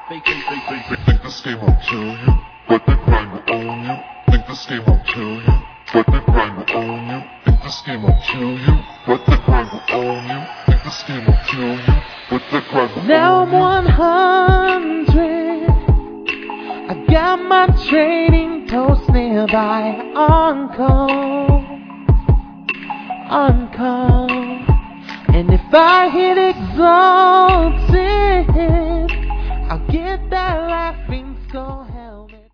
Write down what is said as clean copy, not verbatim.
Think this game will kill you, but the grind will own you. Think this game will kill you, but the grind will own you. Think this game will kill you, but the grind will own you. Think this game will kill you, but the grind will own you. Now I'm 100. I got my trading post nearby. On call. And if I hit exhaust,